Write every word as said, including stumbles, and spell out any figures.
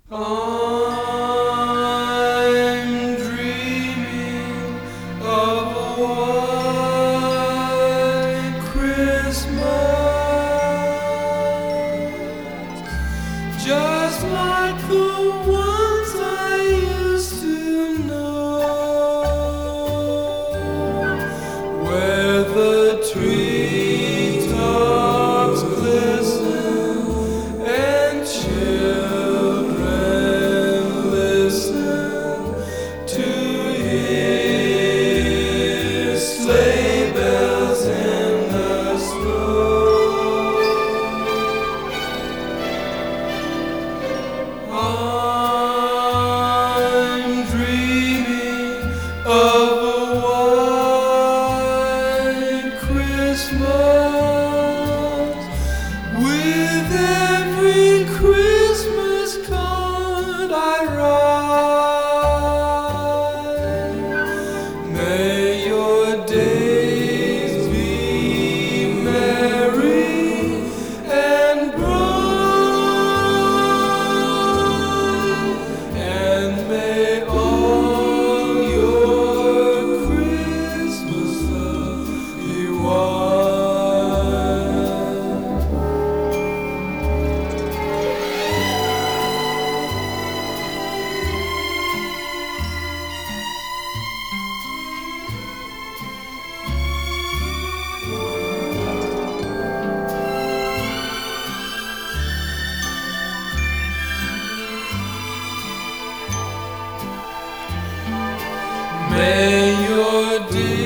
I'm dreaming of a white Christmas, just like the ones I used to know, where the treetops glisten and children listen to hear sleigh bells in the snow. I'm dreaming of a white Christmas, with every Christmas card I write. May your days be merry and bright, and may all your Christmases be white. May your days